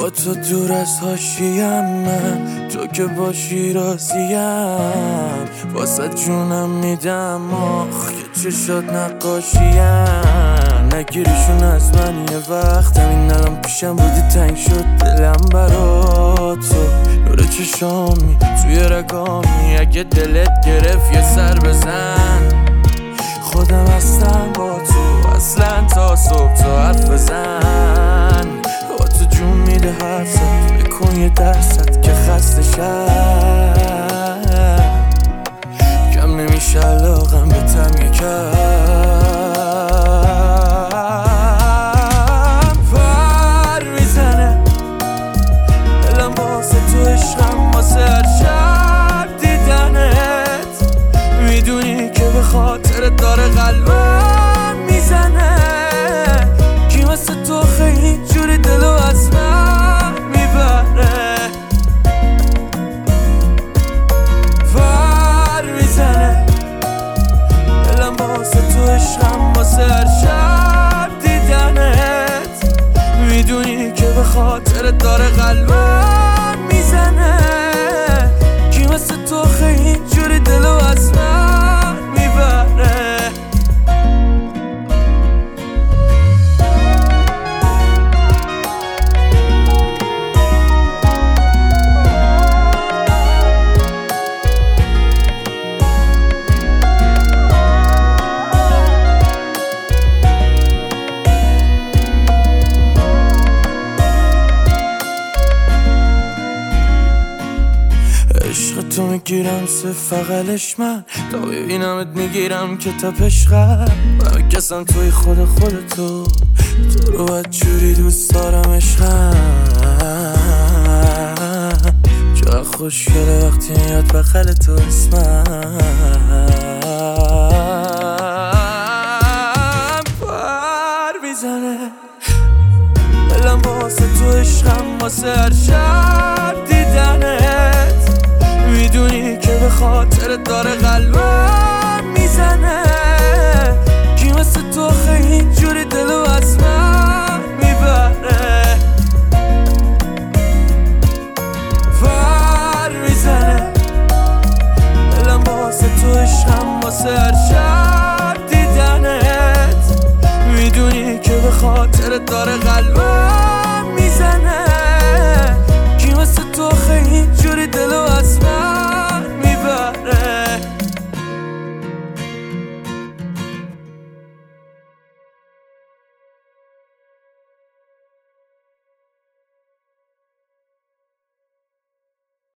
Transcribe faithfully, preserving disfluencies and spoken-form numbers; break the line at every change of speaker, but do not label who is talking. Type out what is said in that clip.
با تو دور از حاشیم، من تو که باشی راضیم، واسه جونم میدم آخ که چشات نقاشیم. نگیریشون از من یه وقت، همین الان پیشم بودی تنگ شد دلم برا تو. نور چشامی توی رگامی، اگه دلت گرفت یه سر بزن. خودم هستم با تو اصلا تا صبح، تو حرف بزن. با تو جون میده حرفت، بکن یه درصد که خسته شم. کم نمیشه علاقم به تم یکم. پر میزنه دلم واسه تو، عشقم واسه هر شب دیدنت. میدونی که به خاطرت داره قلبم میزنه. کی واسه تو خیلی جوری دلو از من میبره. پر میزنه دلم واسه تو، عشقم واسه هر شب دیدنت. میدونی که به خاطرت داره قلبم میزنه. کی واسه تو خیلی جوری دلو از من میبره. عشق تو میگیرم سه فقلش، من تا ببینمت میگیرم که تا پشقم. من کسم توی خود خودتو، تو رو باید جوری دوست دارم عشقم. چقدر خوشگله وقتی میاد بغل تو اسمم. پر میزنه دلم واسه تو، عشقم واسه هر شب دیدنت. میدونی که به خاطرت داره قلبم میزنه. کی واسه تو خیلی جوری دلو از من میبره. پر میزنه دلم واسه تو، عشقم واسه هر شب دیدنت. میدونی که به خاطرت داره قلبم میزنه. کی واسه تو خیلی جوری دلو از من